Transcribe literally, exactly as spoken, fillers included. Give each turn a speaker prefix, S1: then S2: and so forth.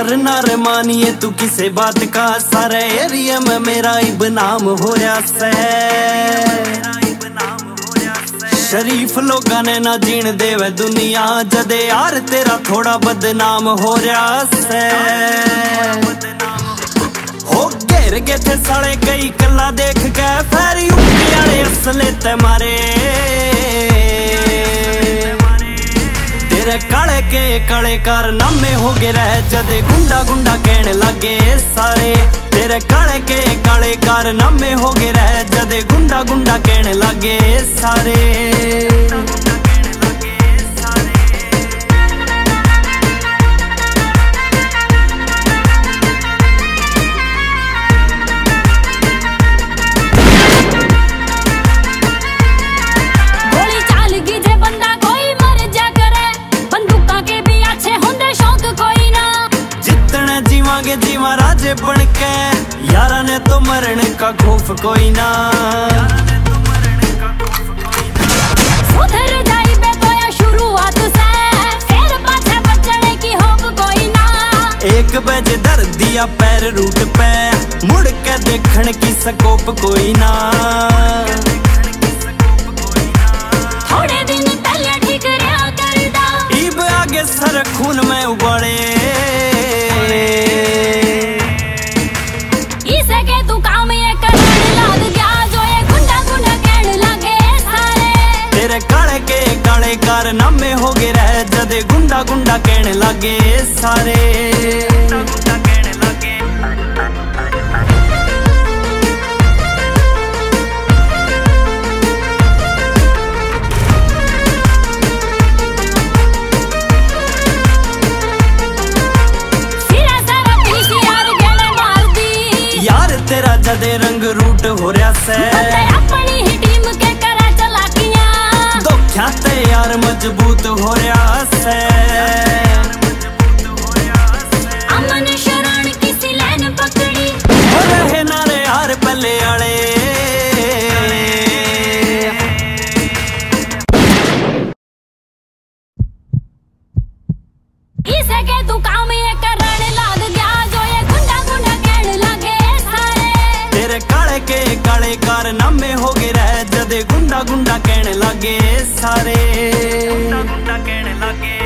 S1: यार ना रे मानिए तू किसे बात का, सारे एरिया में मेरा ही बनाम हो रहा से। शरीफ लोगा ने ना जीण देवे दुनिया, जदे यार तेरा थोड़ा बदनाम हो रहा से। हो घेर के थे साले कई कला देख के, फेरी उठे असले ते मारे। तेरे काले के काले कारनामे हो गए रह, जदे गुंडा गुंडा कहने लगे सारे। तेरे काले के काले कारनामे हो गए रह, जदे गुंडा गुंडा कहने लगे सारे। जीवा राजे बन के यारा ने तो मरने का खौफ कोई ना। सुधर जाई बे तो या शुरुआत से, फिर पाछे बचने की होप कोई ना। एक बजे दर दिया पैर रूट पे, मुड़ के देखने की स्कोप कोई ना। थोड़े दिन पहले ठीक रहा करदा, इब आगे सर खून में उबाले। काले कारनामे हो गए रह, जदे गुंडा गुंडा कहने लगे सारे। गुंडा कहने लगे यार तेरा जदे रंग रूट हो रहा से। अपनी ही टीम के करा चलाकियां, ख्याते यार मजबूत हो रहा से। अमन शरण किसी लाइन पकड़ी, हो रहे नारे यार पल्ले आले। इसे के तू काम ये करने लग गया, जो ये गुंडा गुंडा कहने लगे सारे। तेरे काले के काले कारनामे हो गए रह, जदे गुंडा गुंडा कहने लगे सारे। गुंडा गुंडा कहने लगे।